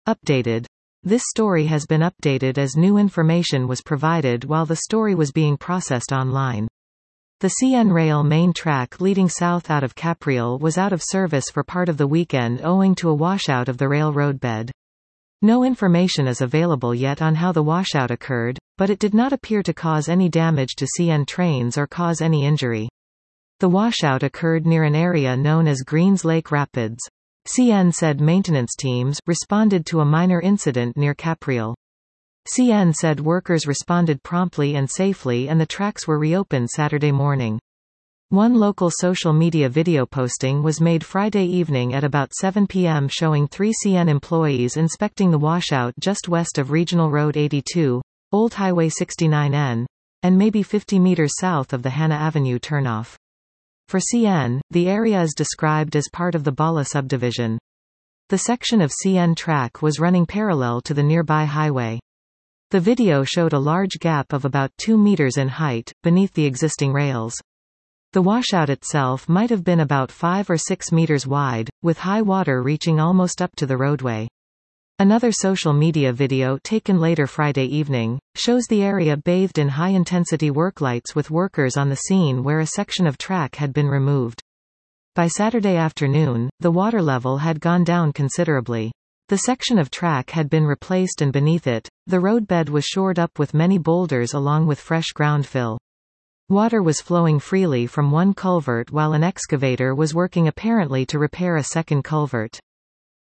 Updated. This story has been updated as new information was provided while the story was being processed online. The CN Rail main track leading south out of Capriol was out of service for part of the weekend owing to a washout of the railroad bed. No information is available yet on how the washout occurred, but it did not appear to cause any damage to CN trains or cause any injury. The washout occurred near an area known as Greens Lake Rapids. CN said maintenance teams responded to a minor incident near Capriol. CN said workers responded promptly and safely and the tracks were reopened Saturday morning. One local social media video posting was made Friday evening at about 7 p.m. showing 3 CN employees inspecting the washout just west of Regional Road 82, Old Highway 69N, and maybe 50 meters south of the Hannah Avenue turnoff. For CN, the area is described as part of the Bala subdivision. The section of CN track was running parallel to the nearby highway. The video showed a large gap of about 2 meters in height, beneath the existing rails. The washout itself might have been about 5 or 6 meters wide, with high water reaching almost up to the roadway. Another social media video taken later Friday evening, shows the area bathed in high-intensity work lights with workers on the scene where a section of track had been removed. By Saturday afternoon, the water level had gone down considerably. The section of track had been replaced and beneath it, the roadbed was shored up with many boulders along with fresh ground fill. Water was flowing freely from one culvert while an excavator was working apparently to repair a second culvert.